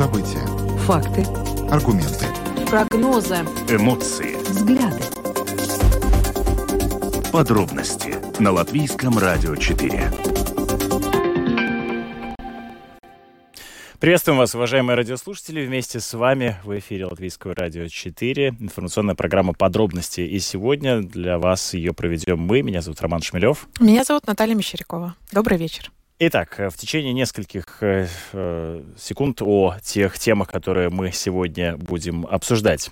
События. Факты. Аргументы. Прогнозы. Эмоции. Взгляды. Подробности на Латвийском радио 4. Приветствуем вас, уважаемые радиослушатели. Вместе с вами в эфире Латвийского радио 4. Информационная программа «Подробности». И сегодня для вас ее проведем мы. Меня зовут Роман Шмелев. Меня зовут Наталья Мещерякова. Добрый вечер. Итак, в течение нескольких секунд о тех темах, которые мы сегодня будем обсуждать.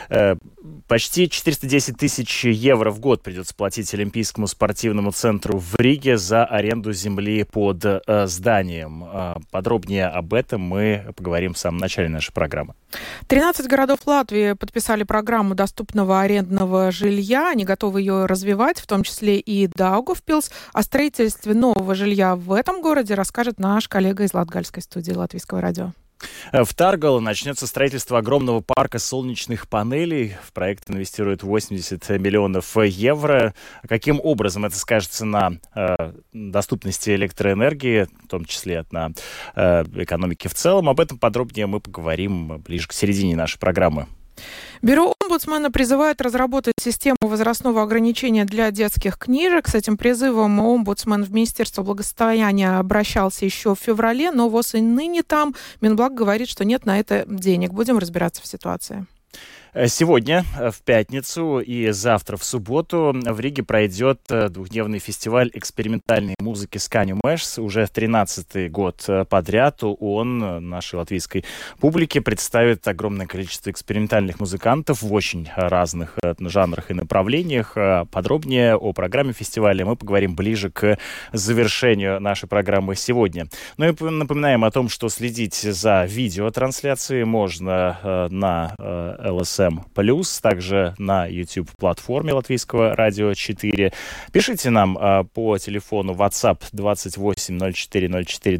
Почти 410 тысяч евро в год придется платить Олимпийскому спортивному центру в Риге за аренду земли под зданием. Подробнее об этом мы поговорим в самом начале нашей программы. 13 городов Латвии подписали программу доступного арендного жилья. Они готовы ее развивать, в том числе и Даугавпилс. О строительстве нового жилья в этом городе расскажет наш коллега из Латгальской студии Латвийского радио. В Таргало начнется строительство огромного парка солнечных панелей. В проект инвестируют 80 миллионов евро. Каким образом это скажется на доступности электроэнергии, в том числе на экономике в целом? Об этом подробнее мы поговорим ближе к середине нашей программы. Бюро омбудсмена призывает разработать систему возрастного ограничения для детских книжек. С этим призывом омбудсмен в Министерство благосостояния обращался еще в феврале, но ВОС и ныне там. Минблаг говорит, что нет на это денег. Будем разбираться в ситуации. Сегодня, в пятницу и завтра, в субботу, в Риге пройдет двухдневный фестиваль экспериментальной музыки Skaņu Mežs. Уже 13-й год подряд он нашей латвийской публике представит огромное количество экспериментальных музыкантов в очень разных жанрах и направлениях. Подробнее о программе фестиваля мы поговорим ближе к завершению нашей программы сегодня. Ну и напоминаем о том, что следить за видеотрансляцией можно на LSM+, также на YouTube-платформе Латвийского радио 4. Пишите нам по телефону WhatsApp 28 04 04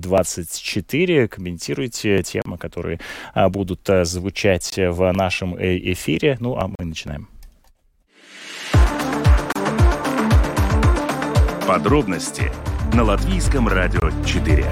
24. Комментируйте темы, которые будут звучать в нашем эфире. Ну, а мы начинаем. Подробности на Латвийском радио 4.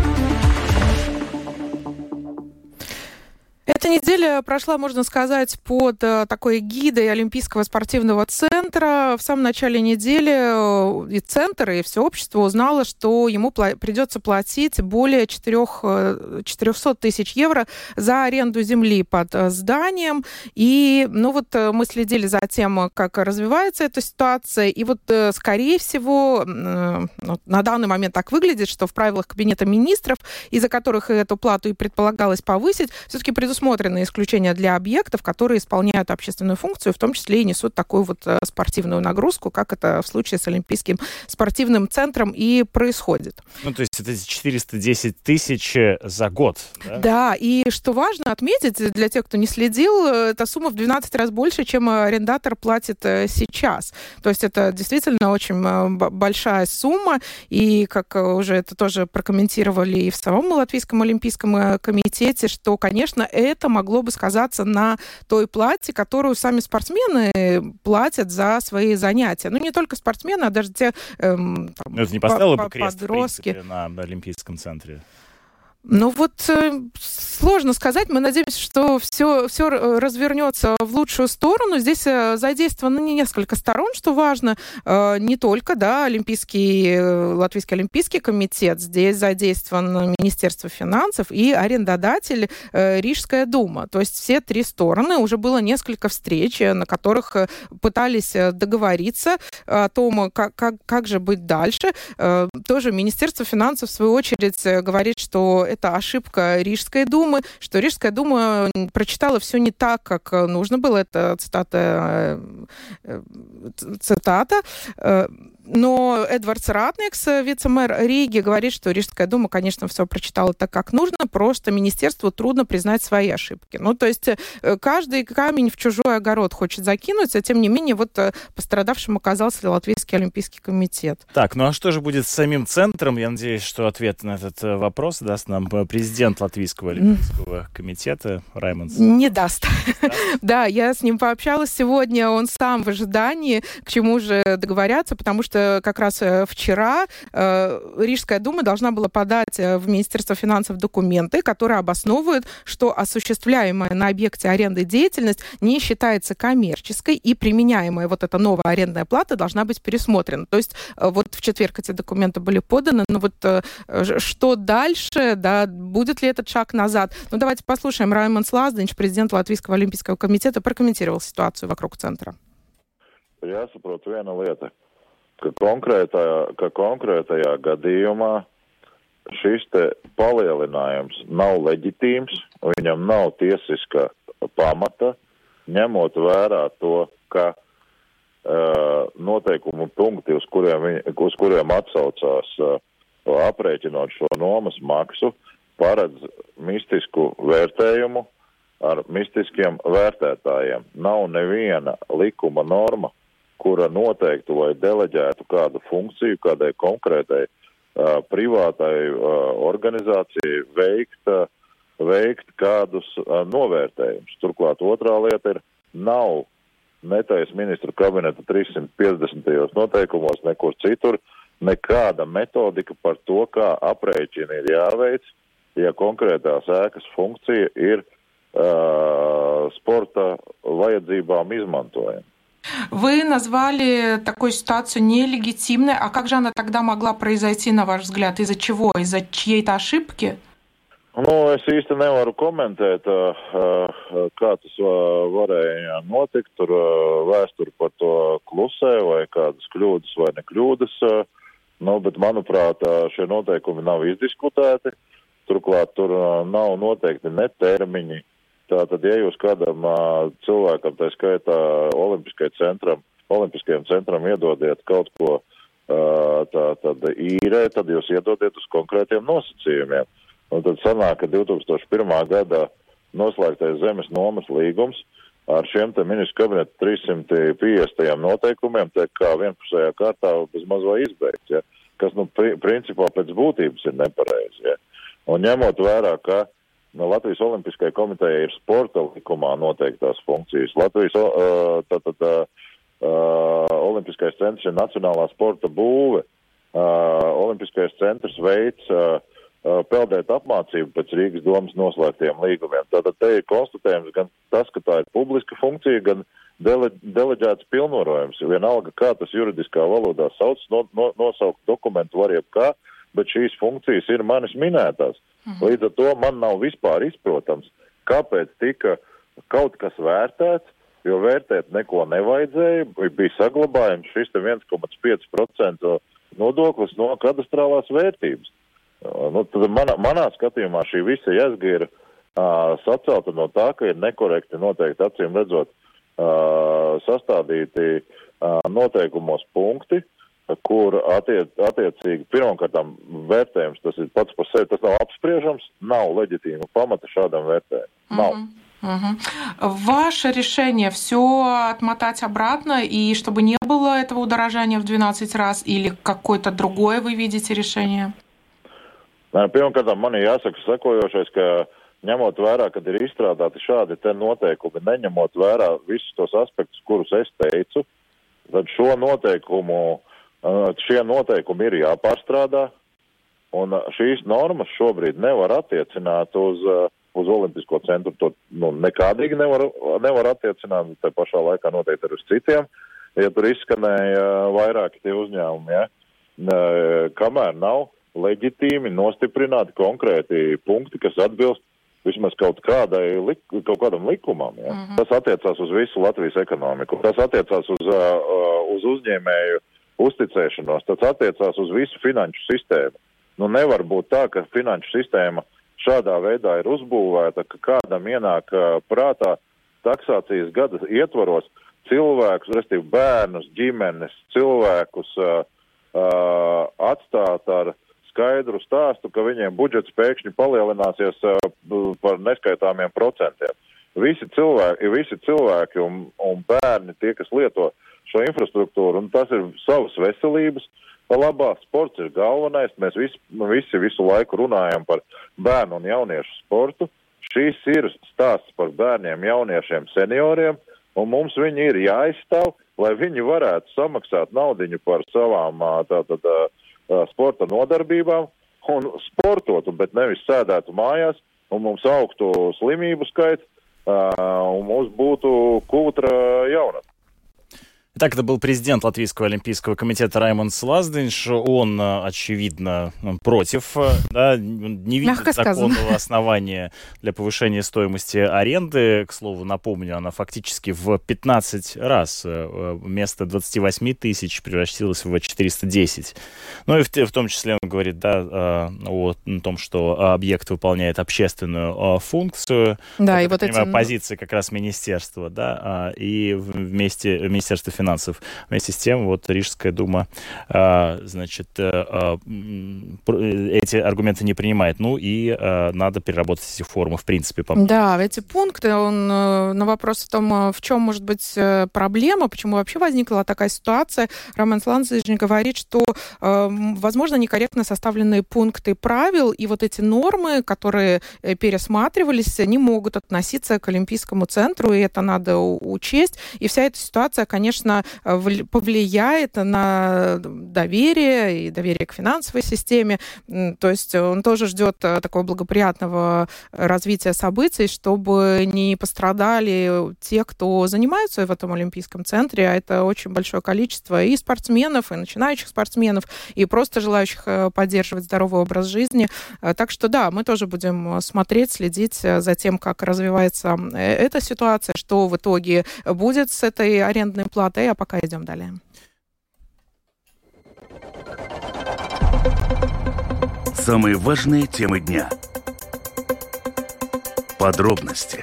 Эта неделя прошла, можно сказать, под такой гидой Олимпийского спортивного центра. В самом начале недели и центр, и все общество узнало, что ему придется платить более 400 тысяч евро за аренду земли под зданием. И мы следили за тем, как развивается эта ситуация. И скорее всего, на данный момент так выглядит, что в правилах Кабинета министров, из-за которых эту плату и предполагалось повысить, все-таки предусмотрены исключения для объектов, которые исполняют общественную функцию, в том числе и несут такую спортивную нагрузку, как это в случае с Олимпийским спортивным центром и происходит. То есть это 410 тысяч за год, да? Да, и что важно отметить для тех, кто не следил, эта сумма в 12 раз больше, чем арендатор платит сейчас. То есть это действительно очень большая сумма, и как уже это тоже прокомментировали и в самом Латвийском олимпийском комитете, что, конечно, это могло бы сказаться на той плате, которую сами спортсмены платят за свои занятия. Не только спортсмены, а даже те это не поставило бы крест, подростки. В принципе, на Олимпийском центре? Сложно сказать. Мы надеемся, что все развернется в лучшую сторону. Здесь задействовано несколько сторон, что важно. Не только, Латвийский олимпийский комитет. Здесь задействовано Министерство финансов и арендодатель Рижская дума. То есть все три стороны. Уже было несколько встреч, на которых пытались договориться о том, как же быть дальше. Тоже Министерство финансов, в свою очередь, говорит, что это ошибка Рижской думы, что Рижская дума прочитала все не так, как нужно было. Это цитата. Но Эдвардс Ратникс, вице-мэр Риги, говорит, что Рижская дума, конечно, все прочитала так, как нужно, просто министерству трудно признать свои ошибки. То есть каждый камень в чужой огород хочет закинуть, а тем не менее пострадавшим оказался Латвийский олимпийский комитет. Так, а что же будет с самим центром? Я надеюсь, что ответ на этот вопрос даст нам президент Латвийского олимпийского комитета Раймондс. Не даст. Да, я с ним пообщалась сегодня, он сам в ожидании, к чему же договорятся, потому что как раз вчера Рижская дума должна была подать в Министерство финансов документы, которые обосновывают, что осуществляемая на объекте аренды деятельность не считается коммерческой, и применяемая вот эта новая арендная плата должна быть пересмотрена. То есть вот в четверг эти документы были поданы, но вот что дальше, да, будет ли этот шаг назад? Ну, давайте послушаем. Раймондс Лазденч, президент Латвийского олимпийского комитета, прокомментировал ситуацию вокруг центра. Jāsaprot viena lieta, ka konkrētajā gadījumā šis te palielinājums nav leģitīms, viņam nav tiesiska pamata, ņemot vērā to, ka noteikumu punkti, uz kuriem atsaucās aprēķinot šo nomas maksu, paredz mistisku vērtējumu ar mistiskiem vērtētājiem. Nav neviena likuma norma, kura noteiktu vai deleģētu kādu funkciju, kādai konkrētai privātai organizācijai veikt kādus novērtējumus. Turklāt otrā lieta ir, nav netais ministru kabineta 350. Noteikumos nekur citur nekāda metodika par to, kā aprēķini ir jāveic, ja konkrētās ēkas funkcija ir спорта vajadzībām izmantojam. Вы назвали такую ситуацию нелегитимной. А как же она тогда могла произойти, на ваш взгляд? Из-за чего? Из-за чьей-то ошибки? Nu, es īsti nevaru komentēt, kā tas varēja notikt. Tur vēsturi par to klusē, vai kādas kļūdas vai nekļūdas. Bet, manuprāt, šie noteikumi nav izdiskutēti. Turklāt tur nav noteikti ne termiņi. Tātad, ja jūs kādam cilvēkam, tā skaitā olimpiskajam centram iedodiet kaut ko tātad īrē, tad jūs iedodiet uz konkrētiem nosacījumiem. Un tad sanāk, ka 2001. Gadā noslēgtais zemes nomas līgums ar šiem te ministru kabineta 350 noteikumiem tiek kā vienpusējā kārtā bez mazo izbeigts, ja? Kas, principā pēc būtības ir nepareizi. Ja? Un ņemot vērā, ka Latvijas Olimpiskajai komitejai ir sporta likumā noteiktās funkcijas. Latvijas Olimpiskais centrs ir nacionālā sporta būve. Olimpiskais centrs veids peldēt apmācību pēc Rīgas domas noslēgtiem līgumiem. Tātad te ir konstatējums gan tas, ka tā ir publiska funkcija, gan deleģēts pilnvarojums. Vienalga, kā tas juridiskā valodā sauc, nosaukt dokumentu var jebkā, bet šīs funkcijas ir manis minētās. Līdz ar to man nav vispār izprotams, kāpēc tika kaut kas vērtēts, jo vērtēt neko nevajadzēja, bija saglabājums šis te 1,5% nodoklis no kadastrālās vērtības. Tad manā skatījumā šī visa jēzga ir sacelta no tā, ka ir nekorekti noteikti acīm redzot sastādīti noteikumos punkti, kur attiecīgi pirmkārtām vērtējums, tas ir pats par sevi, tas nav apspriežams, nav leģitīma pamata šādam vērtējumam. Nav. Ваше решение все отмотать обратно, и чтобы не было этого удорожания в 12 раз, или какое-то другое вы видите решение? Pirmkārt, man ir jāsaka sekojošais, ka ņemot vērā, kad ir izstrādāti šādi te noteikumi, neņemot vērā visus tos aspektus, kurus es teicu, tad šie noteikumi ir jāpārstrādā, un šīs normas šobrīd nevar attiecināt uz Olimpisko centru. To nekādīgi nevar attiecināt, tā pašā laikā noteikti ar uz citiem, ja tur izskanēja vairāki tie uzņēmumi, ja? Kamēr nav leģitīmi nostiprināti konkrēti punkti, kas atbilst vismaz kaut kādam likumam. Ja? Tas attiecās uz visu Latvijas ekonomiku, tas attiecās uz uzņēmēju uzticēšanos, tas attiecās uz visu finanšu sistēmu. Nevar būt tā, ka finanšu sistēma šādā veidā ir uzbūvēta, ka kādam ienāk prātā taksācijas gada ietvaros cilvēkus, restīvi bērnus, ģimenes, cilvēkus atstāt ar skaidru stāstu, ka viņiem budžets pēkšņi palielināsies par neskaitāmiem procentiem. Visi cilvēki un bērni, tie, kas lieto šo infrastruktūru, un tas ir savas veselības labā. Sports ir galvenais. Mēs visi visu laiku runājam par bērnu un jauniešu sportu. Šīs ir stāsts par bērniem, jauniešiem, senioriem, un mums viņi ir jāizstāv, lai viņi varētu samaksāt naudiņu par savām sporta nodarbībām un sportotu, bet nevis sēdētu mājās, un mums augtu slimību skaits, un mums būtu kultra jaunatne. Итак, это был президент Латвийского олимпийского комитета Раймондс Лаздинш. Он, очевидно, против, да, не видит законного основания для повышения стоимости аренды. К слову, напомню, она фактически в 15 раз вместо 28 тысяч превратилась в 410. Ну и в том числе он говорит, да, о том, что объект выполняет общественную функцию. Да, это, и вот понимаю, эти... позиция как раз министерства, да, и Министерство финансов. Вместе с тем, вот Рижская дума, значит, эти аргументы не принимает. Ну и надо переработать эти формы, в принципе. Да, эти пункты, он на вопрос о том, в чем может быть проблема, почему вообще возникла такая ситуация, Раймондс Лаздинш говорит, что, возможно, некорректно составленные пункты правил, и вот эти нормы, которые пересматривались, не могут относиться к Олимпийскому центру, и это надо учесть. И вся эта ситуация, конечно, повлияет на доверие и доверие к финансовой системе. То есть он тоже ждет такого благоприятного развития событий, чтобы не пострадали те, кто занимаются в этом Олимпийском центре. А это очень большое количество и спортсменов, и начинающих спортсменов, и просто желающих поддерживать здоровый образ жизни. Так что да, мы тоже будем смотреть, следить за тем, как развивается эта ситуация, что в итоге будет с этой арендной платой. А пока идем далее. Самые важные темы дня. Подробности.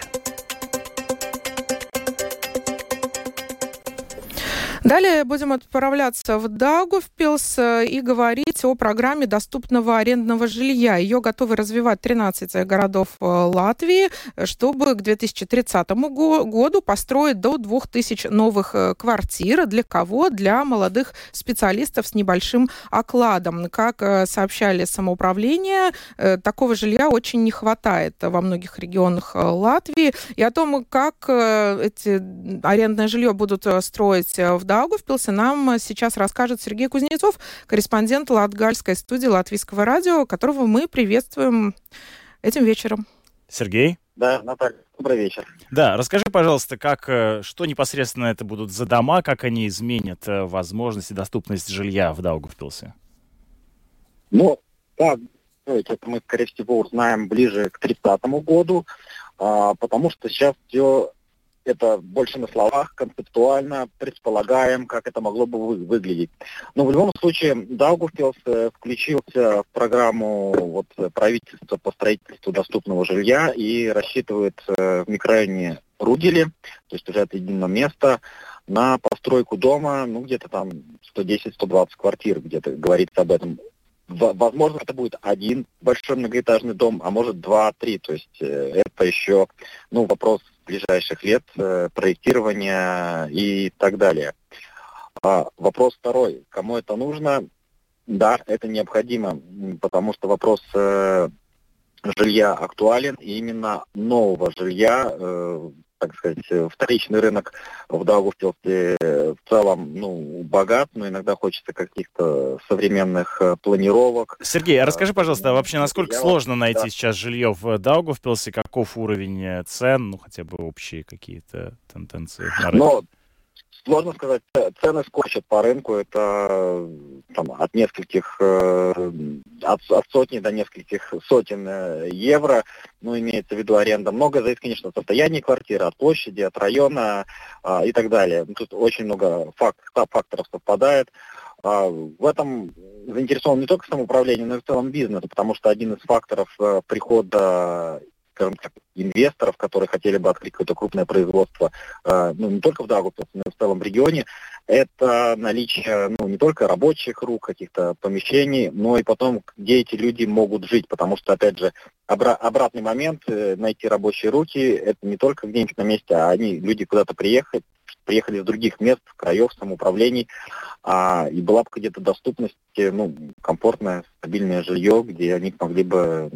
Далее будем отправляться в Даугавпилс и говорить о программе доступного арендного жилья. Ее готовы развивать 13 городов Латвии, чтобы к 2030 году построить до 2000 новых квартир. Для кого? Для молодых специалистов с небольшим окладом. Как сообщали самоуправление, такого жилья очень не хватает во многих регионах Латвии. И о том, как эти арендное жилье будут строить в Даугавпилсе, нам сейчас расскажет Сергей Кузнецов, корреспондент Латгальской студии Латвийского радио, которого мы приветствуем этим вечером. Сергей? Да, Наталья, добрый вечер. Да, расскажи, пожалуйста, что непосредственно это будут за дома, как они изменят возможность и доступность жилья в Даугавпилсе? Ну, так, это мы, скорее всего, узнаем ближе к 30 году, потому что сейчас все это больше на словах, концептуально предполагаем, как это могло бы выглядеть. Но в любом случае Даугавпилс включился в программу правительства по строительству доступного жилья и рассчитывает в микрорайоне Ругели, то есть уже отведено место, на постройку дома, где-то там 110-120 квартир, где-то говорится об этом. Возможно, это будет один большой многоэтажный дом, а может 2-3. То есть это еще вопрос ближайших лет, проектирования и так далее. Вопрос второй. Кому это нужно? Да, это необходимо, потому что вопрос жилья актуален, и именно нового жилья, так сказать, вторичный рынок в Даугавпилсе в целом, богат, но иногда хочется каких-то современных планировок. Сергей, а расскажи, пожалуйста, вообще насколько сложно найти сейчас жилье в Даугавпилсе, каков уровень цен, хотя бы общие какие-то тенденции на рынке? Сложно сказать, цены скачут по рынку, это от нескольких, от сотни до нескольких сотен евро, имеется в виду аренда. Много зависит, конечно, от состояния квартиры, от площади, от района и так далее. Тут очень много факторов совпадает. В этом заинтересован не только самоуправление, но и в целом бизнес, потому что один из факторов прихода, скажем так, инвесторов, которые хотели бы открыть какое-то крупное производство, не только в Даугавпилсе, но и в целом в регионе, это наличие, не только рабочих рук, каких-то помещений, но и потом, где эти люди могут жить, потому что, опять же, обратный момент, найти рабочие руки, это не только где-нибудь на месте, а люди куда-то приехали из других мест, краев, самоуправлений, и была бы где-то доступность, комфортное, стабильное жилье, где они могли бы,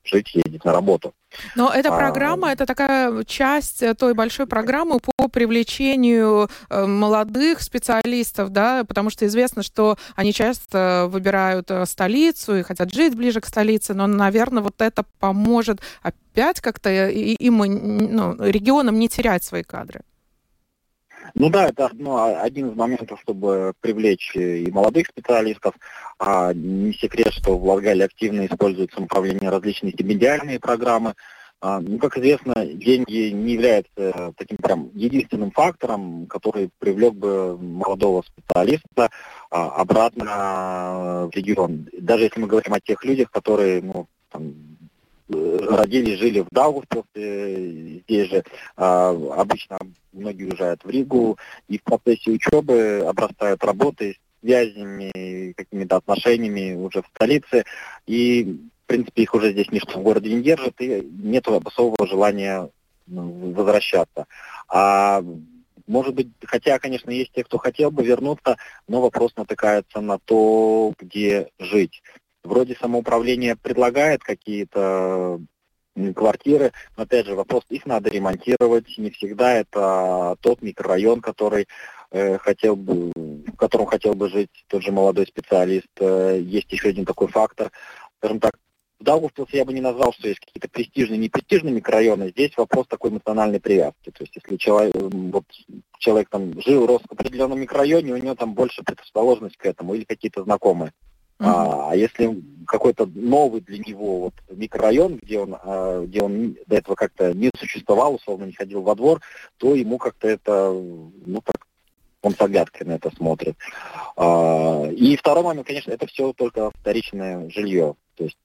жить, ездить на работу. Но эта программа, это такая часть той большой программы по привлечению молодых специалистов, да, потому что известно, что они часто выбирают столицу и хотят жить ближе к столице, но, наверное, вот это поможет опять как-то им, регионам не терять свои кадры. Ну да, это один из моментов, чтобы привлечь и молодых специалистов. Не секрет, что в Латгалии активно используют самоуправление различные стипендиальные программы. Как известно, деньги не являются таким прям единственным фактором, который привлек бы молодого специалиста обратно в регион. Даже если мы говорим о тех людях, которые родились, жили в Даугавпилсе, здесь же обычно многие уезжают в Ригу и в процессе учебы обрастают работой, связями, какими-то отношениями уже в столице, и в принципе их уже здесь ничто в городе не держит, и нет особого желания возвращаться. Может быть, хотя, конечно, есть те, кто хотел бы вернуться, но вопрос натыкается на то, где жить. Вроде самоуправление предлагает какие-то квартиры, но опять же вопрос, их надо ремонтировать, не всегда это тот микрорайон, в котором хотел бы жить тот же молодой специалист. Есть еще один такой фактор, скажем так, в Даугавпилсе я бы не назвал, что есть какие-то престижные, непрестижные микрорайоны. Здесь вопрос такой эмоциональной привязки. То есть если человек там жил, рос в определенном микрорайоне, у него там больше предрасположенность к этому или какие-то знакомые. А если какой-то новый для него микрорайон, где он до этого как-то не существовал, условно не ходил во двор, то ему как-то это, он с оглядкой на это смотрит. И второй момент, конечно, это все только вторичное жилье. То есть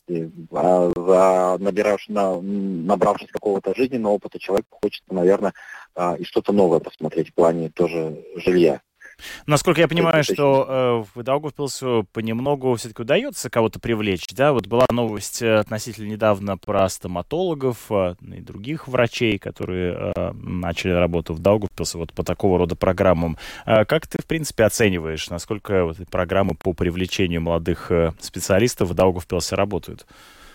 набравшись какого-то жизненного опыта, человеку хочется, наверное, и что-то новое посмотреть в плане тоже жилья. Насколько я понимаю, что в Даугавпилсу понемногу все-таки удается кого-то привлечь, да? Вот была новость относительно недавно про стоматологов и других врачей, которые начали работу в Даугавпилсе вот по такого рода программам. Как ты, в принципе, оцениваешь, насколько программы по привлечению молодых специалистов в Даугавпилсе работают?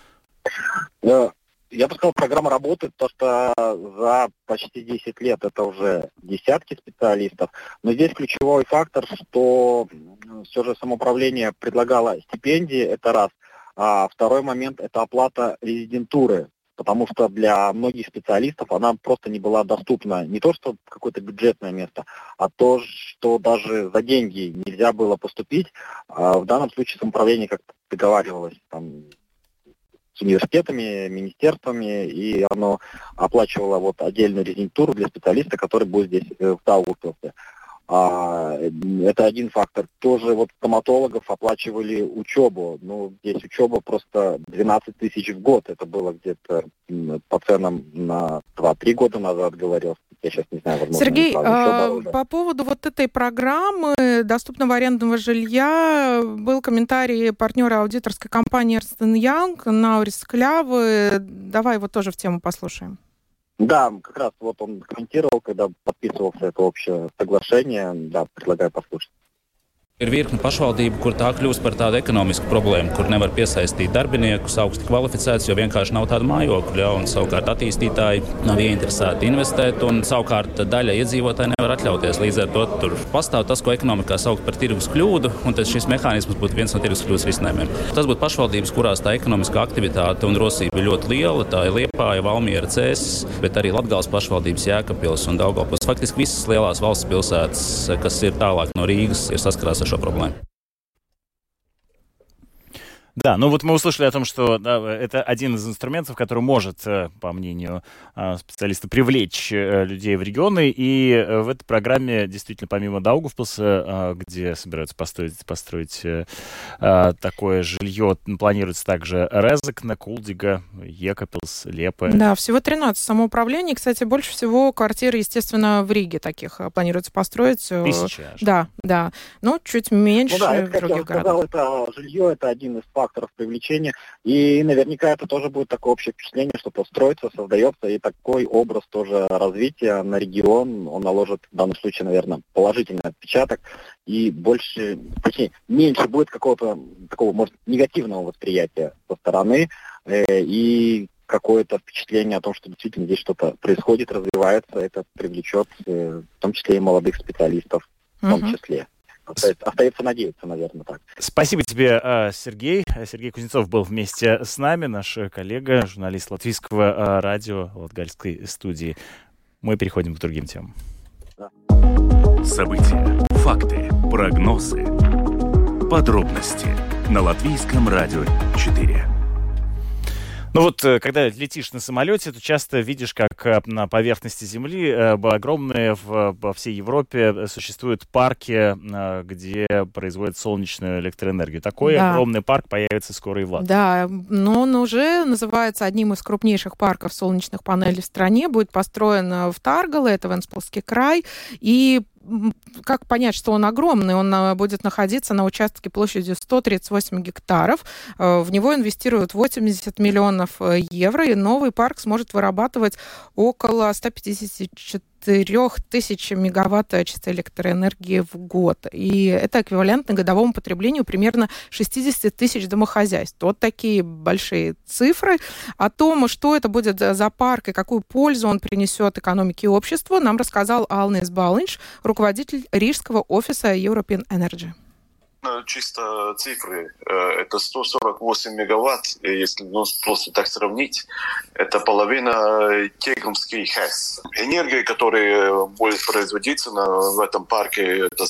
Я бы сказал, программа работает, потому что за почти 10 лет это уже десятки специалистов. Но здесь ключевой фактор, что все же самоуправление предлагало стипендии, это раз. А второй момент – это оплата резидентуры, потому что для многих специалистов она просто не была доступна. Не то, что какое-то бюджетное место, а то, что даже за деньги нельзя было поступить. В данном случае самоуправление как-то договаривалось с университетами, министерствами, и оно оплачивало отдельную резидентуру для специалиста, который будет здесь в Даугавпилсе. Это один фактор. Тоже стоматологов оплачивали учебу. Здесь учеба просто 12 тысяч в год. Это было где-то по ценам на 2-3 года назад, говорил. Я сейчас не знаю, возможно, Сергей, по поводу этой программы доступного арендного жилья был комментарий партнера аудиторской компании Ernst & Young Наурис Клявы. Давай его тоже в тему послушаем. Да, как раз он комментировал, когда подписывался это общее соглашение. Да, предлагаю послушать. Ir virkne pašvaldību, kur tā kļūst par tādu ekonomisku problēmu, kur nevar piesaistīt darbiniekus augsti kvalificētus, jo vienkārši nav tādu mājokļu, un savukārt attīstītāji nav ieinteresēti investēt, un savukārt daļa iedzīvotāji nevar atļauties. Līdz ar to tur pastāv tas, ko ekonomikā sauc par tirgus kļūdu, un tad šis mehānisms būtu viens no tirgus kļūdas risinājumiem. Tas būtu pašvaldības, kurās tā ekonomiskā aktivitāte un rosība ir ļoti liela, tā ir Liepāja, Valmiera, Cēsis, bet arī Latgales pašvaldības Jēkabpils un Daugavpils. Faktiski visas lielās valsts pilsētas, kas ir tālāk no Rīgas, ir saskarās ar проблем. Да, мы услышали о том, что это один из инструментов, который может, по мнению специалиста, привлечь людей в регионы. И в этой программе, действительно, помимо Даугавпилса, где собираются построить такое жилье, планируется также Резекне, Кулдига, Екапилс, Лепе. Да, всего 13 самоуправлений. Кстати, больше всего квартир, естественно, в Риге таких планируется построить. 1000. Да. Но чуть меньше в других городах. Это жилье, это один из факторов привлечения, и наверняка это тоже будет такое общее впечатление, что строится, создается, и такой образ тоже развития на регион, он наложит в данном случае, наверное, положительный отпечаток, и меньше будет какого-то такого, может, негативного восприятия со стороны, и какое-то впечатление о том, что действительно здесь что-то происходит, развивается, это привлечет в том числе и молодых специалистов в том числе. Остается надеяться, наверное, так. Спасибо тебе, Сергей. Сергей Кузнецов был вместе с нами, наш коллега, журналист Латвийского радио Латгальской студии. Мы переходим к другим темам. События, факты, прогнозы, подробности на Латвийском радио 4. Ну вот, когда летишь на самолете, то часто видишь, как на поверхности Земли огромные во всей Европе существуют парки, где производят солнечную электроэнергию. Такой огромный парк появится скоро и в Латвии. Да, но он уже называется одним из крупнейших парков солнечных панелей в стране. Будет построен в Таргале, это Вентспилский край, и как понять, что он огромный? Он будет находиться на участке площадью 138 гектаров. В него инвестируют 80 миллионов евро, и новый парк сможет вырабатывать около 154 тысяч мегаватт чистой электроэнергии в год. И это эквивалентно годовому потреблению примерно 60 тысяч домохозяйств. Вот такие большие цифры. О том, что это будет за парк и какую пользу он принесет экономике и обществу, нам рассказал Алнис Балинш, руководитель рижского офиса European Energy. Чисто цифры. Это 148 мегаватт. Если просто так сравнить, это половина Тегумский ХЭС. Энергия, которая будет производиться в этом парке, это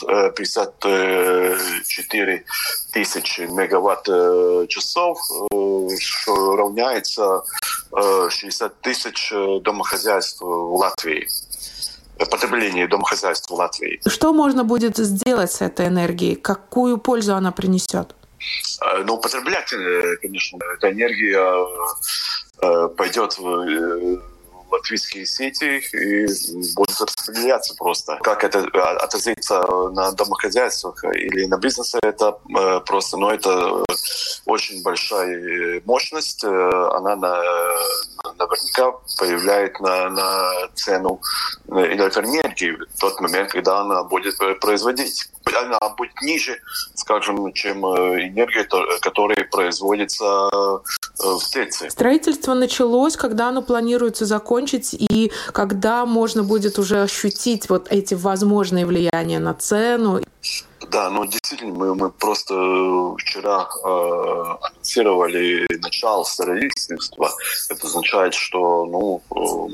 154 тысячи мегаватт-часов, что равняется 60 тысяч домохозяйств в Латвии. Потребление домохозяйств в Латвии. Что можно будет сделать с этой энергией? Какую пользу она принесет? Ну, потреблять, конечно, эта энергия пойдет в латвийские сети и будет распределяться просто. Как это отразится на домохозяйствах или на бизнесе, это просто, это очень большая мощность. Она наверняка повлияет на цену электроэнергии в тот момент, когда она будет производить. Она будет ниже, скажем, чем энергия, которая производится в ТЭЦе. Строительство началось, когда оно планируется закончить, и когда можно будет уже ощутить вот эти возможные влияния на цену? Да, действительно, мы просто вчера анонсировали начало строительства. Это означает, что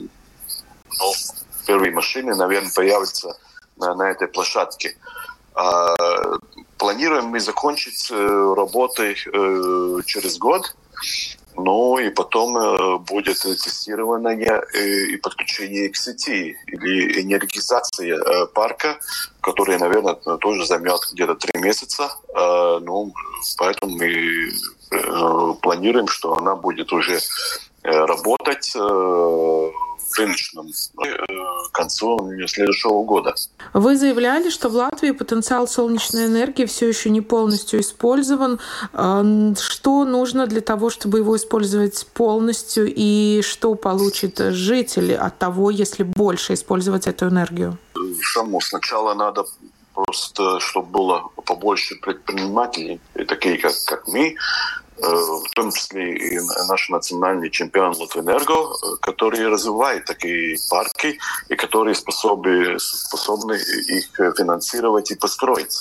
первые машины, наверное, появятся на этой площадке. Планируем мы закончить работы через год. И потом будет тестирование и подключение к сети или энергизация парка, которая, наверное, тоже займет где-то 3 месяца. Поэтому мы планируем, что она будет уже работать в рыночном к концу следующего года. Вы заявляли, что в Латвии потенциал солнечной энергии все еще не полностью использован. Что нужно для того, чтобы его использовать полностью, и что получат жители от того, если больше использовать эту энергию? Сначала надо просто, чтобы было побольше предпринимателей, такие как мы, в том числе и наш национальный чемпион Латвэнерго, который развивает такие парки и которые способны их финансировать и построить.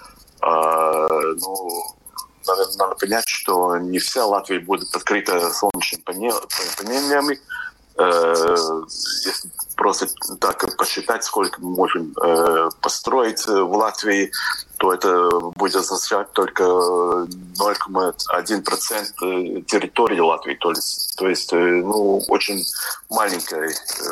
Наверное, надо понять, что не вся Латвия будет открыта солнечными панелями. Если просто так посчитать, сколько мы можем построить в Латвии, то это будет означать только 0,1% территории Латвии. То есть очень маленькая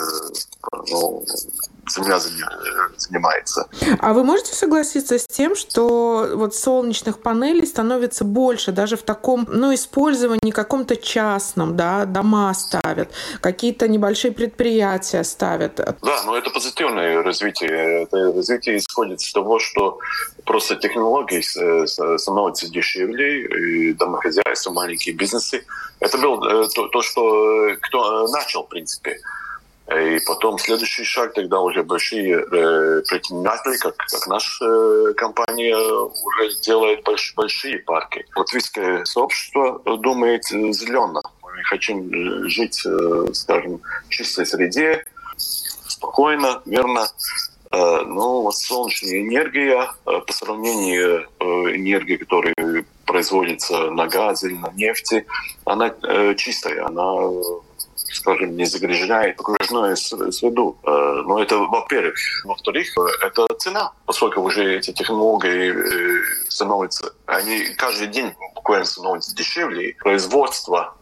земля занимается. А вы можете согласиться с тем, что вот солнечных панелей становится больше, даже в таком, использовании каком-то частном, да, дома ставят, какие-то небольшие предприятия ставят? Да, это позитивное развитие. Это развитие исходит из того, что просто технологии становятся дешевле, и домохозяйства, маленькие бизнесы. Это было то, что кто начал, в принципе. И потом следующий шаг, тогда уже большие предприниматели, как наша компания, уже делает большие парки. Латвийское сообщество думает зелено. Мы хотим жить, скажем, в чистой среде, спокойно, верно. Но вот солнечная энергия по сравнению с энергией, которая производится на газе или на нефти, она чистая, она, скажем, не загрязняет окружную среду. Но это, во-первых. Во-вторых, это цена. Поскольку уже эти технологии становятся, они каждый день буквально становятся дешевле. Производство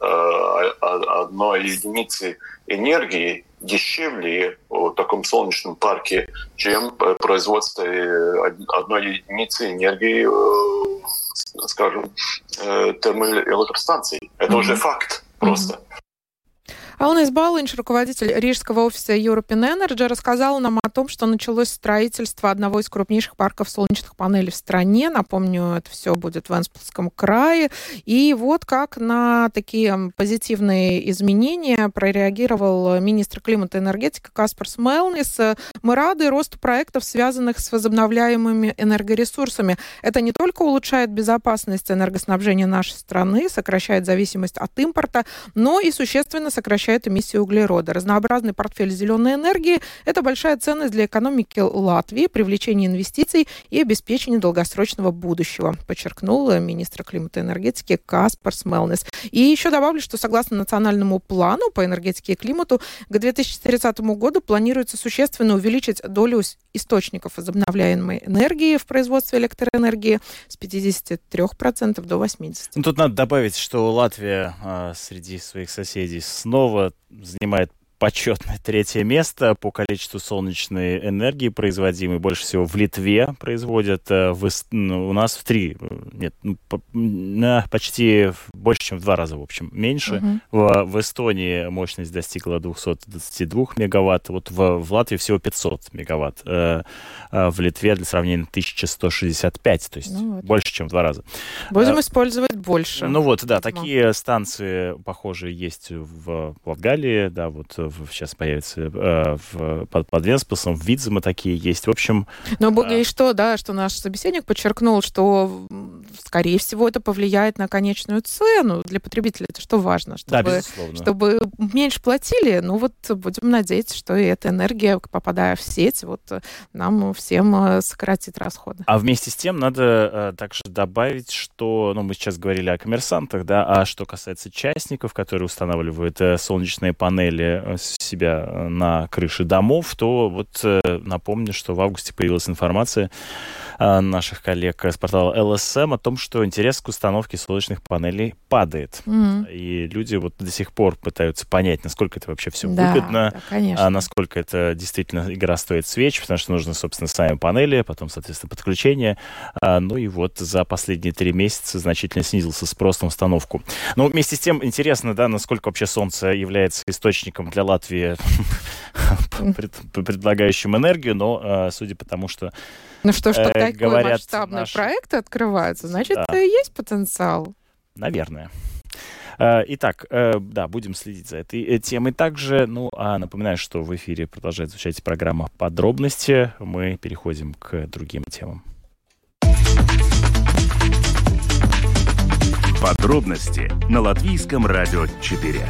одной единицы энергии дешевле в таком солнечном парке, чем производство одной единицы энергии, скажем, термоэлектростанций. Это уже факт просто. Алнис Балинш, руководитель рижского офиса European Energy, рассказала нам о том, что началось строительство одного из крупнейших парков солнечных панелей в стране. Напомню, это все будет в Вентспилсском крае. И вот как на такие позитивные изменения прореагировал министр климата и энергетики Каспарс Мелнис. Мы рады росту проектов, связанных с возобновляемыми энергоресурсами. Это не только улучшает безопасность энергоснабжения нашей страны, сокращает зависимость от импорта, но и существенно сокращает эмиссии углерода. Разнообразный портфель зеленой энергии – это большая ценность для экономики Латвии, привлечения инвестиций и обеспечения долгосрочного будущего, подчеркнул министр климата и энергетики Каспарс Мелнис. И еще добавлю, что согласно национальному плану по энергетике и климату к 2030 году планируется существенно увеличить долю источников возобновляемой энергии в производстве электроэнергии с 53% до 80%. Тут надо добавить, что Латвия среди своих соседей снова занимает почетное 3-е место по количеству солнечной энергии производимой. Больше всего в Литве производят. У нас почти больше, чем в 2 раза, в общем, меньше. В Эстонии мощность достигла 222 мегаватт. Вот в Латвии всего 500 мегаватт. В Литве, для сравнения, 1165. То есть больше, чем в 2 раза. Будем использовать больше. Ну вот, да, такие станции, похожие, есть в Латгалии, да, вот сейчас появится под Вентспилсом, в Видземе такие есть. В общем... Но и что наш собеседник подчеркнул, что, скорее всего, это повлияет на конечную цену для потребителя. Это что важно? Чтобы меньше платили. Ну вот будем надеяться, что и эта энергия, попадая в сеть, вот нам всем сократит расходы. А вместе с тем надо также добавить, что, мы сейчас говорили о коммерсантах, да, а что касается частников, которые устанавливают солнечные панели себя на крыше домов, то вот напомню, что в августе появилась информация наших коллег с портала LSM о том, что интерес к установке солнечных панелей падает. И люди вот до сих пор пытаются понять, насколько это вообще все выгодно, насколько это действительно игра стоит свеч, потому что нужно, собственно, сами панели, потом, соответственно, подключение. Ну и вот за последние 3 месяца значительно снизился спрос на установку. Но вместе с тем интересно, да, насколько вообще солнце является источником для Латвии, предлагающим энергию, но судя по тому, что такой масштабный проект открывается, значит, есть потенциал. Наверное. Итак, будем следить за этой темой также. Напоминаю, что в эфире продолжает звучать программа «Подробности». Мы переходим к другим темам. Подробности на Латвийском радио 4.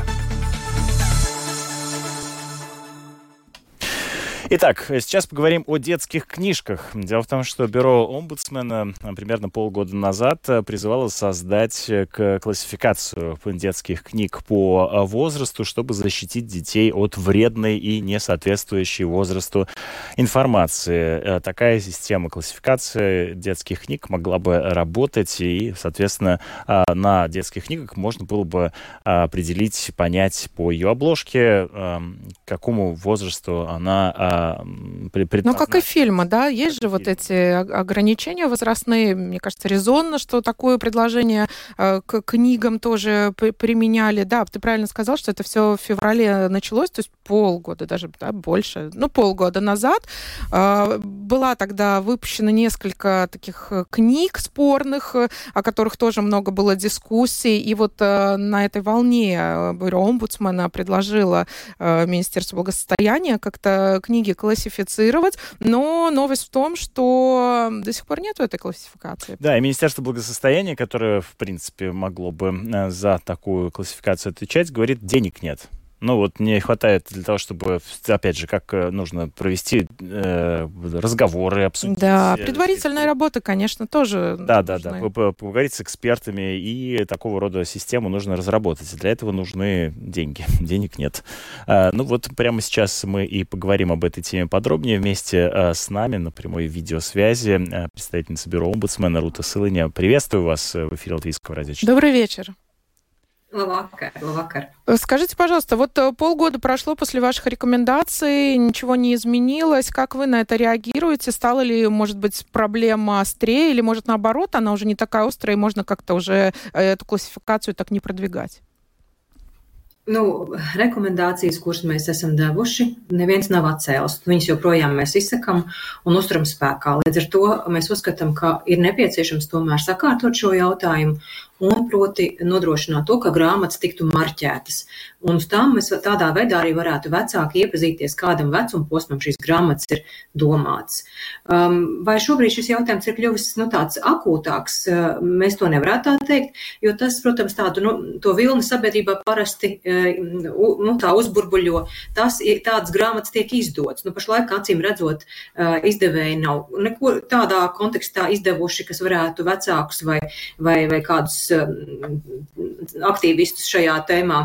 Итак, сейчас поговорим о детских книжках. Дело в том, что бюро омбудсмена примерно полгода назад призывало создать классификацию детских книг по возрасту, чтобы защитить детей от вредной и не соответствующей возрасту информации. Такая система классификации детских книг могла бы работать, и, соответственно, на детских книгах можно было бы определить, понять по ее обложке, к какому возрасту она Ну, как и фильмы, да, есть же вот эти ограничения возрастные. Мне кажется, резонно, что такое предложение к книгам тоже применяли. Да, ты правильно сказал, что это все в феврале началось, то есть полгода, даже больше, полгода назад. Была тогда выпущено несколько таких книг спорных, о которых тоже много было дискуссий. И вот на этой волне бюро омбудсмена предложило Министерству благосостояния как-то книги классифицировать, но новость в том, что до сих пор нет этой классификации. Да, и Министерство благосостояния, которое, в принципе, могло бы за такую классификацию отвечать, говорит, денег нет. Ну вот не хватает для того, чтобы, опять же, как нужно провести разговоры, обсудить. Да, предварительная работа, конечно, тоже. Да, поговорить с экспертами, и такого рода систему нужно разработать. Для этого нужны деньги. Денег нет. Ну вот прямо сейчас мы и поговорим об этой теме подробнее. Вместе с нами на прямой видеосвязи представительница бюро омбудсмена Рута Сылыня. Приветствую вас в эфире Латвийского радио 4. Добрый вечер. Labvakar. Скажите, пожалуйста, вот полгода прошло после ваших рекомендаций, ничего не изменилось. Как вы на это реагируете? Стала ли, может быть, проблема острее, или, может, наоборот, она уже не такая острая, и можно как-то уже эту классификацию так не продвигать? Rekomendācijas, kuras mēs esam devuši, neviens nav atcēlis. Viņas joprojām mēs izsakam un uzturam spēkā. Līdz ar to mēs uzskatām, ka ir nepieciešams tomēr sakārtot šo jautājumu un proti nodrošināt to, ka grāmatas tiktu marķētas. Un uz tām mēs tādā veidā arī varētu vecāki iepazīties, kādam vecuma posmam šīs grāmatas ir domātas. Vai šobrīd šis jautājums ir kļuvis tāds akūtāks? Mēs to nevarētu tā teikt, jo tas, protams, to vilni sabiedrībā parasti tā uzburbuļo. Tādas grāmatas tiek izdotas. Pašlaik, acīm redzot, izdevēji nav neko tādā kontekstā izdevuši, kas varētu vecākus vai kādus aktīvistus šajā tēmā,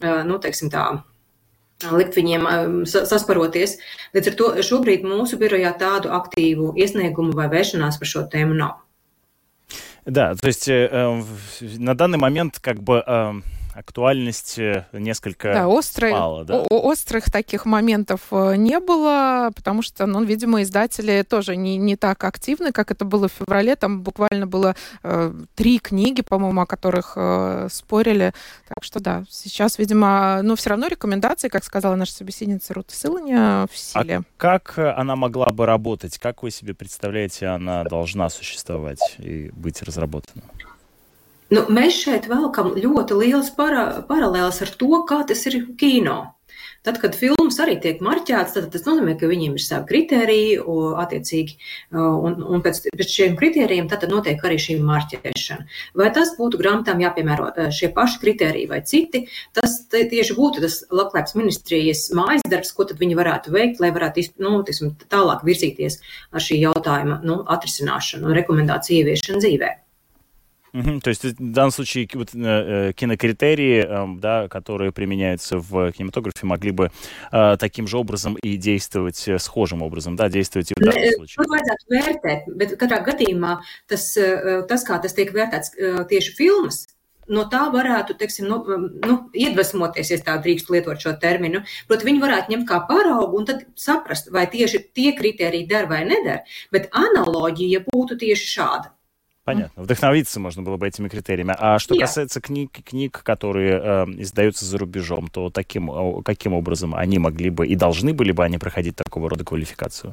likt viņiem sasparoties. Līdz ar to šobrīd mūsu birojā tādu aktīvu iesniegumu vai vēršanās par šo tēmu nav. Да, то есть на данный момент актуальность несколько спала, да? Острых таких моментов не было, потому что, видимо, издатели тоже не так активны, как это было в феврале. Там буквально было 3 книги, по-моему, о которых спорили. Так что да, сейчас, видимо, все равно рекомендации, как сказала наша собеседница Рута Сылыня, в силе. А как она могла бы работать? Как вы себе представляете, она должна существовать и быть разработана? Mēs šeit velkam ļoti liels paralēls ar to, kā tas ir kino. Tad, kad filmas arī tiek marķētas, tad tas nozīmē, ka viņiem ir savi kritēriji, attiecīgi, un pēc šiem kritērijiem tad notiek arī šī marķēšana. Vai tas būtu grāmatām jāpiemēro šie paši kritēriji vai citi, tas tieši būtu tas Labklājības ministrijas mājas darbs, ko tad viņi varētu veikt, lai varētu tālāk virzīties ar šī jautājuma atrisināšanu un rekomendāciju ieviešanu dzīvē. То есть в данном случае кинокритерии, да, которые применяются в кинематографе, могли бы таким же образом и действовать, схожим образом, да, действовать и в данном случае. Vajadzētu vērtēt, bet katrā gadījumā tas, kā tas tiek vērtēts tieši filmas, no tā varētu, iedvesmoties, ja tā drīkst lietot šo terminu. Proti, viņi varētu ņemt kā paraugu un tad saprast, vai tieši tie kritēriji der vai neder, bet analoģija būtu tieši šāda. Понятно. Вдохновиться можно было бы этими критериями. А что касается книг, которые издаются за рубежом, то каким образом они могли бы и должны были бы они проходить такого рода классификацию?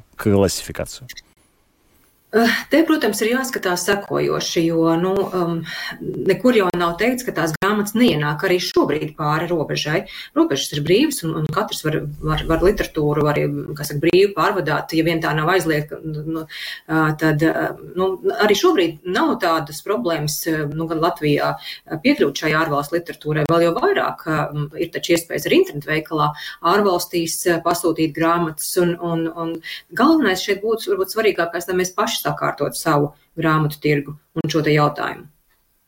Te, protams, ir jāskatās sekojoši, jo nekur jau nav teikts, ka tās grāmatas neienāk arī šobrīd pāri robežai. Robežas ir brīvas un katrs var literatūru brīvi pārvadāt, ja vien tā nav aizliegta. Tad arī šobrīd nav tādas problēmas gan Latvijā piekļūt šai ārvalstu literatūrai. Vēl jau vairāk ir taču iespējas arī internetu veikalā ārvalstīs pasūtīt grāmatas un galvenais šeit būtu varbūt svarīgākais, lai mēs paši sakārtot savu grāmatu tirgu un šo te jautājumu.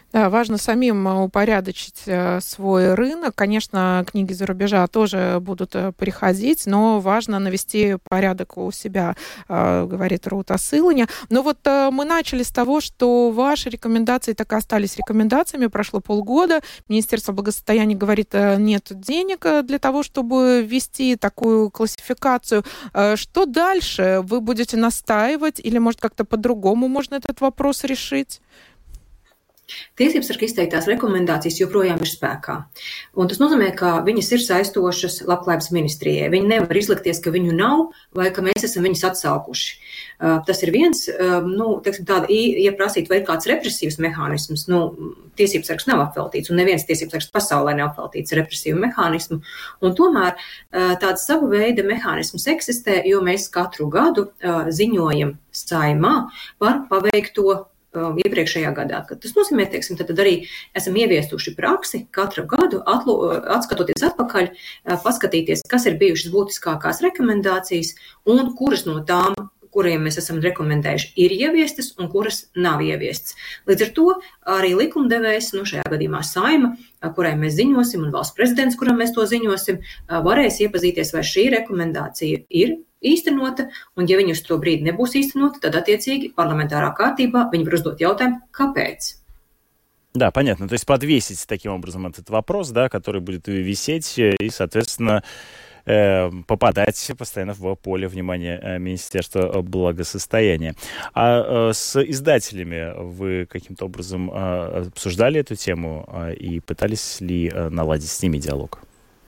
Да, важно самим упорядочить свой рынок. Конечно, книги за рубежа тоже будут приходить, но важно навести порядок у себя, говорит Рута Силаня. Но вот мы начали с того, что ваши рекомендации так и остались рекомендациями. Прошло полгода. Министерство благосостояния говорит, нет денег для того, чтобы ввести такую классификацию. Что дальше? Вы будете настаивать или, может, как-то по-другому можно этот вопрос решить? Tiesības sarga izteiktās rekomendācijas joprojām ir spēkā. Un tas nozīmē, ka viņas ir saistošas Labklājības ministrijai. Viņi nevar izlikties, ka viņu nav vai ka mēs esam viņus atsaukuši. Tas ir viens, teiksim tāda, ja prasīt, vai ir kāds represīvs mehānisms, tiesības sargs nav apveltīts, un neviens tiesības sargs pasaulē nav apveltīts represīvu mehānismu. Un tomēr tāds sava veida mehānisms eksistē, jo mēs katru gadu ziņojam Saeimā par paveikto iepriekšējā gadā. Tas nozīmē, teiksim, tad arī esam ieviestuši praksi katru gadu, atskatoties atpakaļ, paskatīties, kas ir bijušas būtiskākās rekomendācijas un kuras no tām, kuriem mēs esam rekomendējuši, ir ieviestas un kuras nav ieviestas. Līdz ar to arī likumdevējs, šajā gadījumā Saeima, kurai mēs ziņosim, un valsts prezidents, kuram mēs to ziņosim, varēs iepazīties, vai šī rekomendācija ir īstenota, un ja viņi uz to brīdi nebūs īstenota, tad attiecīgi parlamentārā kārtībā viņi var uzdot jautājumu, kāpēc? Да, понятно. То есть подвесить таким образом этот вопрос, да, который будет висеть и, соответственно, попадать постоянно в поле внимания Министерства благосостояния. А с издателями вы каким-то образом обсуждали эту тему и пытались ли наладить с ними диалог?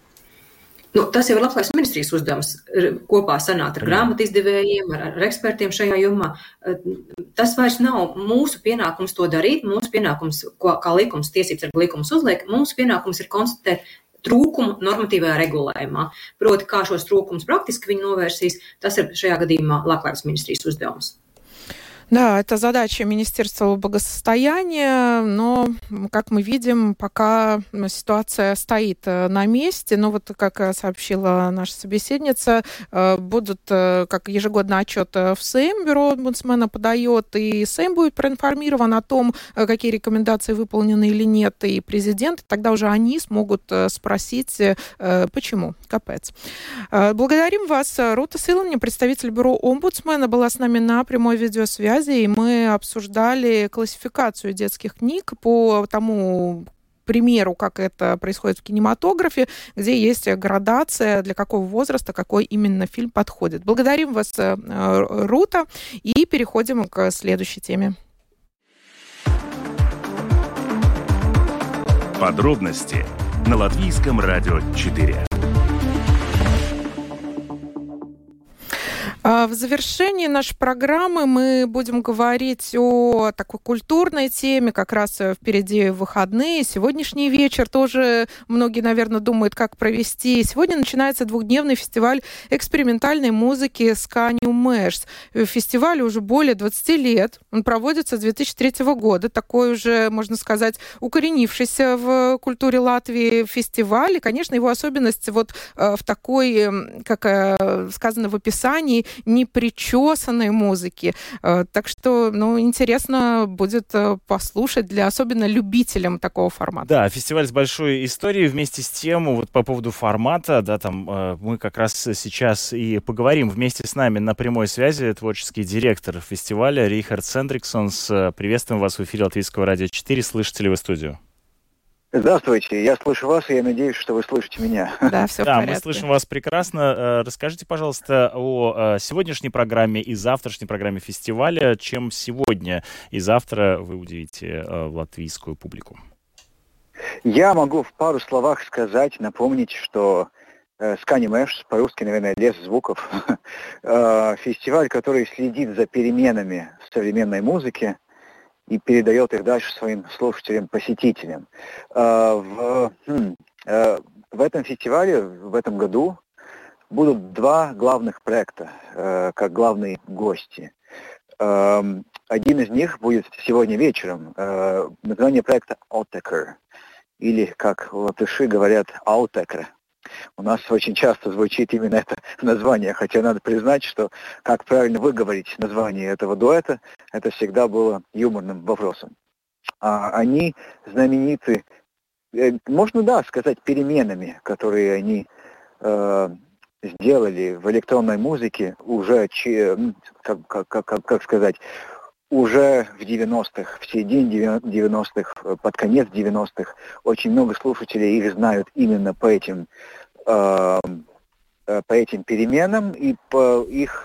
Tas jau ir Labklājības ministrijas uzdevums kopā sanākt ar grāmatu izdevējiem, ar ekspertiem šajā jomā. Tas vairs nav mūsu pienākums to darīt, mūsu pienākums, kā likums, tiesības sarga likums uzliek, mūsu pienākums ir konstatēt trūkumu normatīvajā regulējumā. Proti, kā šos trūkumus praktiski viņi novērsīs, tas ir šajā gadījumā Labklājības ministrijas uzdevums. Да, это задача Министерства благосостояния, но, как мы видим, пока ситуация стоит на месте. Но вот, как сообщила наша собеседница, будут, как ежегодно, отчет в Сейм, бюро омбудсмена подает, и Сейм будет проинформирован о том, какие рекомендации выполнены или нет, и президент, тогда уже они смогут спросить, почему, капец. Благодарим вас. Рута Силаня, представитель бюро омбудсмена, была с нами на прямой видеосвязи, и мы обсуждали классификацию детских книг по тому примеру, как это происходит в кинематографе, где есть градация, для какого возраста какой именно фильм подходит. Благодарим вас, Рута, и переходим к следующей теме. Подробности на Латвийском радио 4. В завершении нашей программы мы будем говорить о такой культурной теме, как раз впереди выходные. Сегодняшний вечер тоже многие, наверное, думают, как провести. Сегодня начинается двухдневный фестиваль экспериментальной музыки Skaņu Mežs. Фестивалю уже более 20 лет. Он проводится с 2003 года. Такой уже, можно сказать, укоренившийся в культуре Латвии фестиваль. И, конечно, его особенность вот в такой, как сказано в описании, непричесанной музыки. Так что, интересно будет послушать для особенно любителям такого формата. Да, фестиваль с большой историей. Вместе с тем, вот по поводу формата, да, там мы как раз сейчас и поговорим. Вместе с нами на прямой связи творческий директор фестиваля Рихард Сендриксонс. Приветствуем вас в эфире Латвийского радио 4. Слышите ли вы студию? Здравствуйте, я слышу вас, и я надеюсь, что вы слышите меня. Да, все в порядке. Да, мы слышим вас прекрасно. Расскажите, пожалуйста, о сегодняшней программе и завтрашней программе фестиваля. Чем сегодня и завтра вы удивите латвийскую публику? Я могу в пару словах сказать, напомнить, что Skaņu Mežs, по-русски, наверное, лес звуков, фестиваль, который следит за переменами в современной музыке и передает их дальше своим слушателям, посетителям. В этом фестивале, в этом году, будут два главных проекта, как главные гости. Один из них будет сегодня вечером. Название проекта «Autēkr», или, как латыши говорят, «Autēkr». У нас очень часто звучит именно это название, хотя надо признать, что как правильно выговорить название этого дуэта, это всегда было юморным вопросом. Они знамениты, можно, сказать, переменами, которые они сделали в электронной музыке уже, как сказать, уже в 90-х, в середине 90-х, под конец 90-х. Очень много слушателей их знают именно по этим переменам и по их,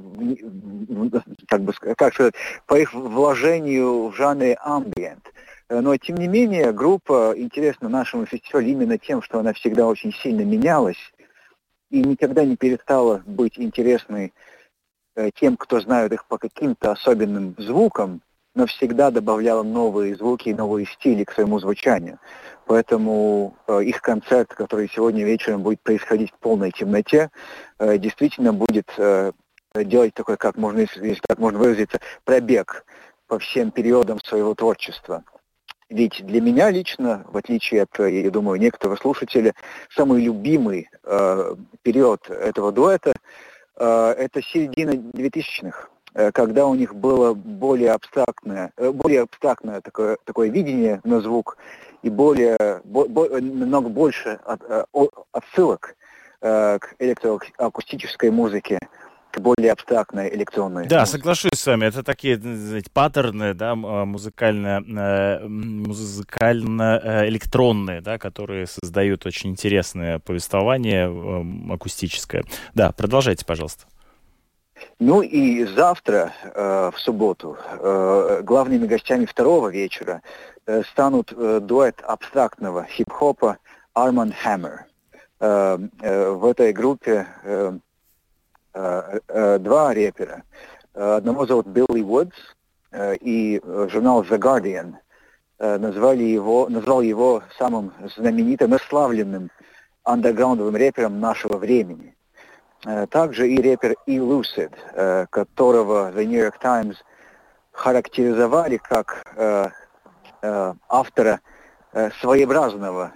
по их вложению в жанре ambient. Но, тем не менее, группа интересна нашему фестивалю именно тем, что она всегда очень сильно менялась и никогда не перестала быть интересной тем, кто знает их по каким-то особенным звукам, но всегда добавляла новые звуки и новые стили к своему звучанию. Поэтому их концерт, который сегодня вечером будет происходить в полной темноте, действительно будет делать такой, как можно, если так можно выразиться, пробег по всем периодам своего творчества. Ведь для меня лично, в отличие от, я думаю, некоторого слушателя, самый любимый период этого дуэта это середина 2000-х, когда у них было более абстрактное такое видение на звук и намного больше отсылок к электроакустической музыке, к более абстрактной электронной. Да, соглашусь с вами. Это такие, знаете, паттерны, да, музыкально-электронные, да, которые создают очень интересное повествование акустическое. Да, продолжайте, пожалуйста. Ну и завтра, в субботу, главными гостями второго вечера станут дуэт абстрактного хип-хопа Armand Hammer. В этой группе два рэпера. Одного зовут Билли Вудс, и журнал The Guardian назвал его самым знаменитым и славленным андерграундовым рэпером нашего времени. Также и рэпер Lucid, которого The New York Times характеризовали как автора своеобразного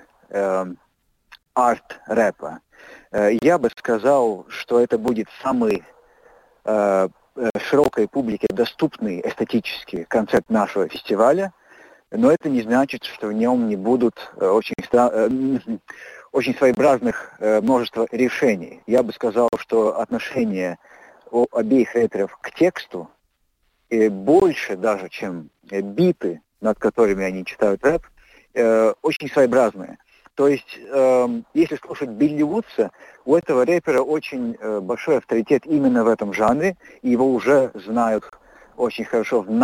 арт-рэпа. Я бы сказал, что это будет самый широкой публике доступный эстетический концерт нашего фестиваля, но это не значит, что в нем не будут очень своеобразных множество решений. Я бы сказал, что отношение обеих рэперов к тексту больше даже, чем биты, над которыми они читают рэп, очень своеобразные. То есть, если слушать Билли Вудса, у этого рэпера очень большой авторитет именно в этом жанре, и его уже знают очень хорошо в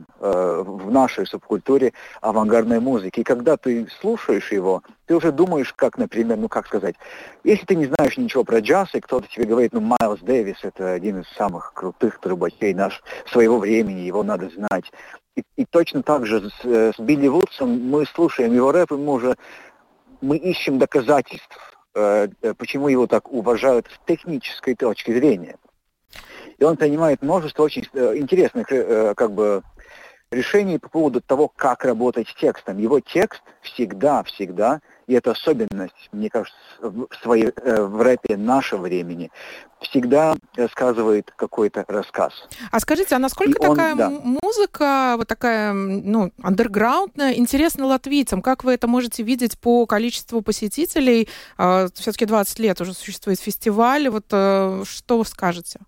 нашей субкультуре авангардной музыки. И когда ты слушаешь его, ты уже думаешь, как, например, если ты не знаешь ничего про джаз, и кто-то тебе говорит, Майлз Дэвис — это один из самых крутых трубачей своего времени, его надо знать. И точно так же с Билли Вудсом мы слушаем его рэп, и мы ищем доказательств, почему его так уважают с технической точки зрения. И он принимает множество очень интересных решений по поводу того, как работать с текстом. Его текст всегда, и это особенность, мне кажется, в рэпе нашего времени, всегда рассказывает какой-то рассказ. А скажите, а насколько музыка, вот такая, андерграундная, интересна латвийцам? Как вы это можете видеть по количеству посетителей? Все-таки 20 лет уже существует фестиваль. Вот что вы скажете?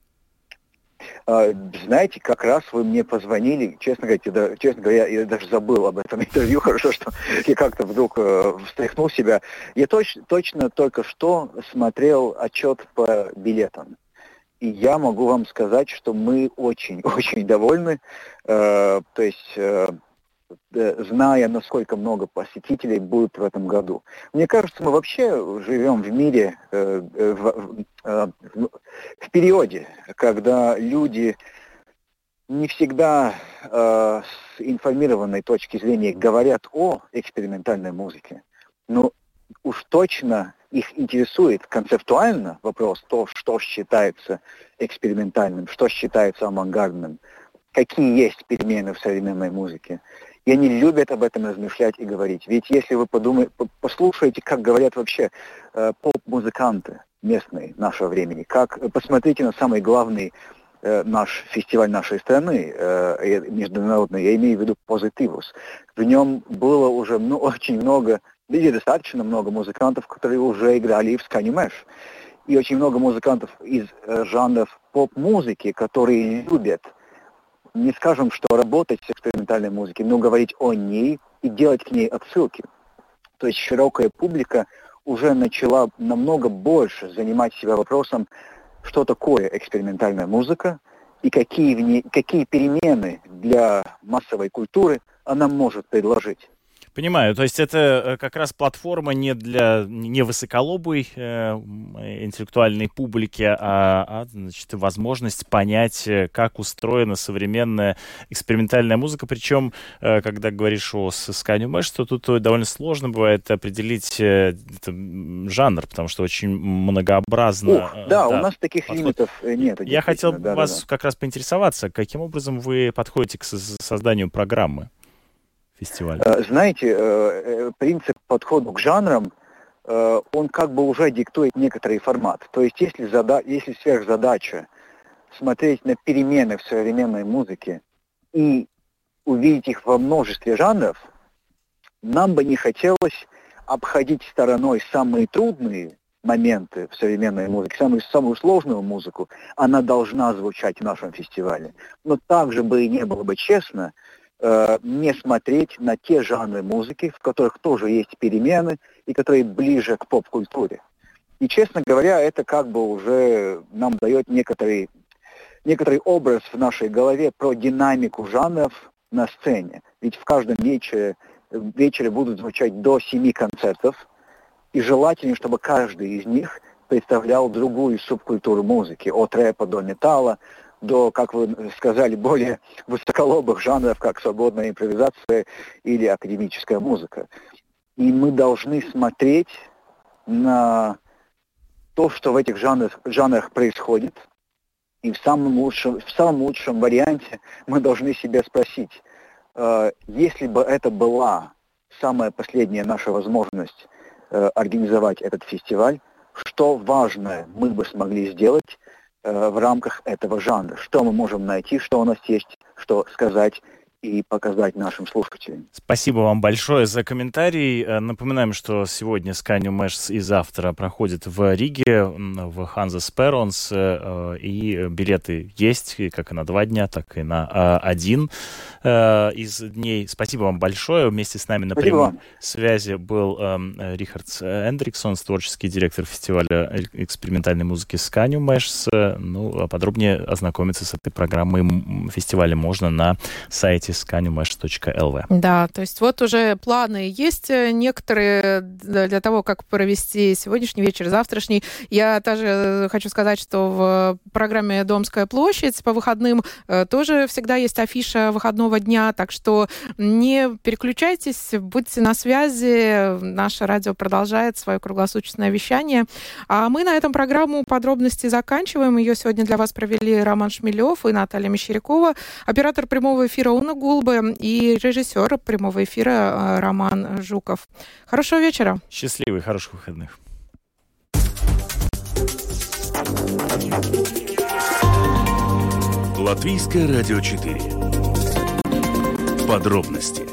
Знаете, как раз вы мне позвонили, честно говоря, я даже забыл об этом интервью, хорошо, что я как-то вдруг встряхнул себя. Я точно только что смотрел отчет по билетам. И я могу вам сказать, что мы очень-очень довольны. То есть, зная, насколько много посетителей будет в этом году. Мне кажется, мы вообще живем в мире, в периоде, когда люди не всегда с информированной точки зрения говорят о экспериментальной музыке. Но уж точно их интересует концептуально вопрос, что считается экспериментальным, что считается авангардным, какие есть перемены в современной музыке. И они любят об этом размышлять и говорить. Ведь если вы послушаете, как говорят вообще поп-музыканты местные нашего времени, посмотрите на самый главный наш фестиваль нашей страны, международный, я имею в виду «Позитивус». В нем было уже очень много, или достаточно много музыкантов, которые уже играли в Сканю Мэш. И очень много музыкантов из жанров поп-музыки, которые любят, не скажем, что работать с экспериментальной музыкой, но говорить о ней и делать к ней отсылки. То есть широкая публика уже начала намного больше занимать себя вопросом, что такое экспериментальная музыка и какие перемены для массовой культуры она может предложить. Понимаю, то есть это как раз платформа не для высоколобой интеллектуальной публики, значит, возможность понять, как устроена современная экспериментальная музыка. Причем, когда говоришь о Сканю Мэш, то тут довольно сложно бывает определить жанр, потому что очень многообразно. Да, у нас таких лимитов нет. Я хотел вас как раз поинтересоваться, каким образом вы подходите к созданию программы фестиваля? Знаете, принцип подхода к жанрам, он как бы уже диктует некоторый формат. То есть если сверхзадача смотреть на перемены в современной музыке и увидеть их во множестве жанров, нам бы не хотелось обходить стороной самые трудные моменты в современной музыке, самую сложную музыку. Она должна звучать в нашем фестивале. Но также бы и не было бы честно не смотреть на те жанры музыки, в которых тоже есть перемены и которые ближе к поп-культуре. И, честно говоря, это как бы уже нам дает некоторый образ в нашей голове про динамику жанров на сцене. Ведь в каждом вечере будут звучать до 7 концертов, и желательно, чтобы каждый из них представлял другую субкультуру музыки, от рэпа до металла, до, как вы сказали, более высоколобых жанров, как свободная импровизация или академическая музыка. И мы должны смотреть на то, что в этих жанрах происходит. И в самом лучшем варианте мы должны себя спросить, если бы это была самая последняя наша возможность организовать этот фестиваль, что важное мы бы смогли сделать в рамках этого жанра. Что мы можем найти, что у нас есть, что сказать и показать нашим слушателям. Спасибо вам большое за комментарий. Напоминаем, что сегодня Сканю Мэш и завтра проходит в Риге, в Hansa Sperons, и билеты есть как и на 2 дня, так и на 1 из дней. Спасибо вам большое. Вместе с нами на прямой связи был Рихард Эндриксон, творческий директор фестиваля экспериментальной музыки Сканю Мэш. Ну, подробнее ознакомиться с этой программой фестиваля можно на сайте scanumеш.lv. Да, то есть вот уже планы есть некоторые для того, как провести сегодняшний вечер, завтрашний. Я также хочу сказать, что в программе «Домская площадь» по выходным тоже всегда есть афиша выходного дня, так что не переключайтесь, будьте на связи. Наше радио продолжает свое круглосуточное вещание. А мы на этом программу «Подробности» заканчиваем. Ее сегодня для вас провели Роман Шмелев и Наталья Мещерякова, оператор прямого эфира Уна Гулбы и режиссер прямого эфира Роман Жуков. Хорошего вечера. Счастливых, хороших выходных. Латвийское радио 4. Подробности.